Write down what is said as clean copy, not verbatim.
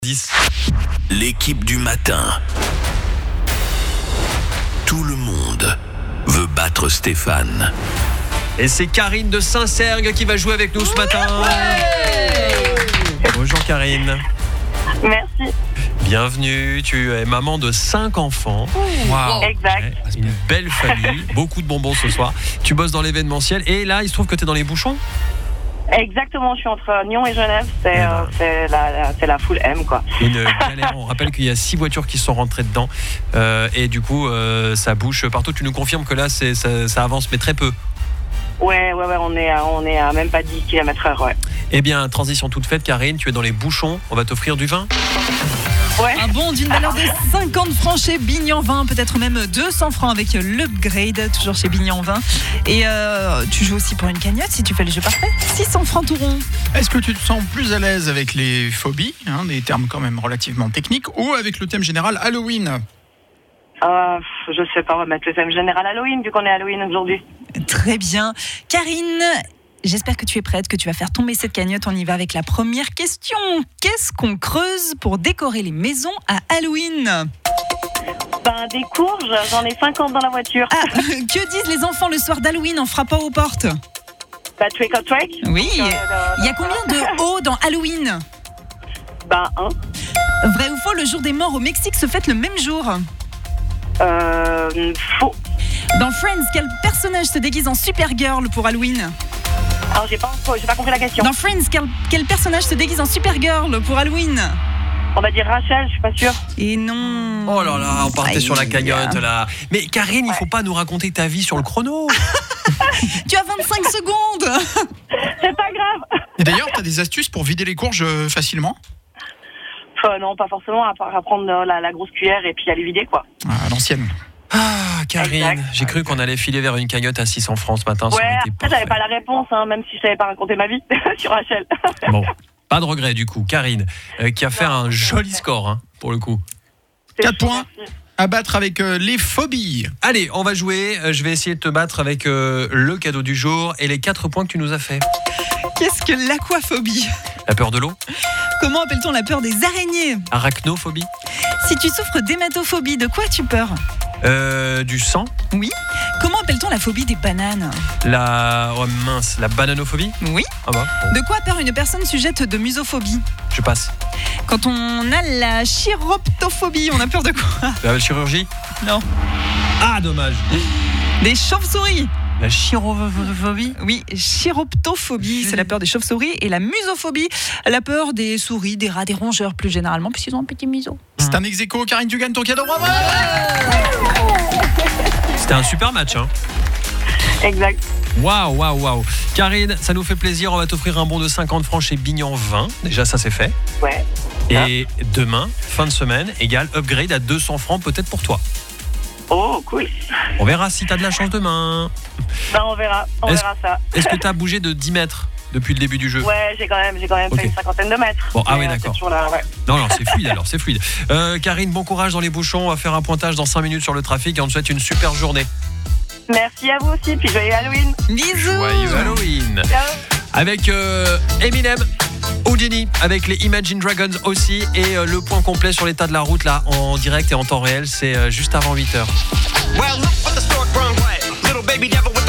10. L'équipe du matin. Tout le monde veut battre Stéphane. Et c'est Karine de Saint-Sergue qui va jouer avec nous ce matin. Bonjour Karine. Merci. Bienvenue, tu es maman de 5 enfants. Wow. Exact. Une belle famille, beaucoup de bonbons ce soir. Tu bosses dans l'événementiel et là, il se trouve que tu es dans les bouchons. Exactement, je suis entre Nyon et Genève, c'est la full M quoi. Une galère, on rappelle qu'il y a 6 voitures qui sont rentrées dedans et du coup ça bouche partout. Tu nous confirmes que là ça avance mais très peu. Ouais, on est à même pas 10 km/h, ouais. Eh bien, transition toute faite, Karine, tu es dans les bouchons, on va t'offrir du vin. Ouais. Un bon d'une valeur de 50 francs chez Bignan Vin, peut-être même 200 francs avec l'upgrade, toujours chez Bignan Vin. Et tu joues aussi pour une cagnotte si tu fais le jeu parfait. 600 francs tout rond. Est-ce que tu te sens plus à l'aise avec les phobies, des termes quand même relativement techniques, ou avec le thème général Halloween ? Je sais pas, on va mettre le thème général Halloween vu qu'on est Halloween aujourd'hui. Très bien. Karine, j'espère que tu es prête, que tu vas faire tomber cette cagnotte. On y va avec la première question. Qu'est-ce qu'on creuse pour décorer les maisons à Halloween ? Des courges, j'en ai 50 dans la voiture. Que disent les enfants le soir d'Halloween en frappant aux portes ? Trick or treat. Oui. Il y a combien de O dans Halloween ? 1. Vrai ou faux, le jour des morts au Mexique se fête le même jour ? Faux. Dans Friends, quel personnage se déguise en Supergirl pour Halloween ? Alors j'ai pas compris la question. Dans Friends, quel personnage se déguise en Supergirl pour Halloween ? On va dire Rachel, je suis pas sûre. Et non. Oh là là, on partait sur la cagnotte là. Mais Karine, il faut pas nous raconter ta vie sur le chrono. Tu as 25 secondes. C'est pas grave. Et d'ailleurs, tu as des astuces pour vider les courges facilement ? Non, pas forcément, à part prendre la grosse cuillère et puis aller vider quoi. À l'ancienne. Ah, Karine, Exact. j'ai cru qu'on allait filer vers une cagnotte à 600 francs ce matin. Ouais, après j'avais pas la réponse, même si je savais pas raconter ma vie sur Rachel. Bon, pas de regret du coup. Karine, qui a fait un joli score pour le coup. 4 points à battre avec les phobies. Allez, on va jouer. Je vais essayer de te battre avec le cadeau du jour et les 4 points que tu nous as fait. Qu'est-ce que l'aquaphobie ? La peur de l'eau. Comment appelle-t-on la peur des araignées ? Arachnophobie. Si tu souffres d'hématophobie, de quoi as-tu peur ? Du sang. Oui. Comment appelle-t-on la phobie des bananes ? La bananophobie. Oui. Ah bah, bon, De quoi a peur une personne sujette de musophobie ? je passe. Quand on a la chiroptophobie, on a peur de quoi ? La chirurgie. Non. Ah, dommage. Des chauves-souris. La chirophobie. Oui, chiroptophobie, c'est la peur des chauves-souris. Et la musophobie, la peur des souris, des rats, des rongeurs plus généralement, puisqu'ils ont un petit museau. C'est un ex-aequo. Karine, tu gagnes ton cadeau. Bravo. C'était un super match. Exact. Waouh. Karine, ça nous fait plaisir. On va t'offrir un bon de 50 francs chez Bignan Vin. Déjà, ça c'est fait. Ouais. Et demain, fin de semaine, égale upgrade à 200 francs peut-être pour toi. Oh, cool. On verra si t'as de la chance demain. On verra ça. Est-ce que t'as bougé de 10 mètres depuis le début du jeu ? Ouais, j'ai quand même Ok. fait une cinquantaine de mètres. Bon, ah Mais, oui, d'accord. c'est toujours là, ouais. Non, c'est fluide alors, c'est fluide. Karine, bon courage dans les bouchons. On va faire un pointage dans 5 minutes sur le trafic et on te souhaite une super journée. Merci à vous aussi, puis joyeux Halloween. Bisous. Joyeux Halloween. Ciao. Avec Eminem, Houdini, avec les Imagine Dragons aussi. Et le point complet sur l'état de la route là en direct et en temps réel, c'est juste avant 8h. Well, look what the stork brung, little baby devil.